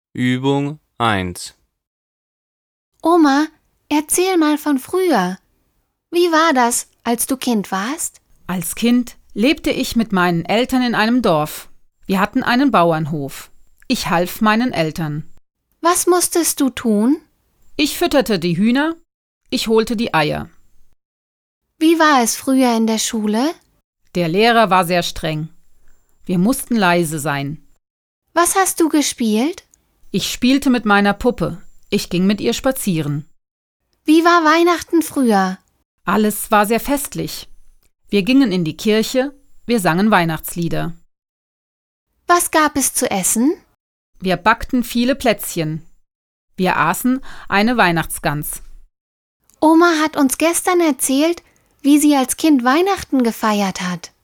Übung 1. Oma, erzähl mal von früher. Wie war das, als du Kind warst? Als Kind lebte ich mit meinen Eltern in einem Dorf. Wir hatten einen Bauernhof. Ich half meinen Eltern. Was musstest du tun? Ich fütterte die Hühner, ich holte die Eier. Wie war es früher in der Schule? Der Lehrer war sehr streng. Wir mussten leise sein. Was hast du gespielt? Ich spielte mit meiner Puppe. Ich ging mit ihr spazieren. Wie war Weihnachten früher? Alles war sehr festlich. Wir gingen in die Kirche, wir sangen Weihnachtslieder. Was gab es zu essen? Wir backten viele Plätzchen. Wir aßen eine Weihnachtsgans. Oma hat uns gestern erzählt, wie sie als Kind Weihnachten gefeiert hat.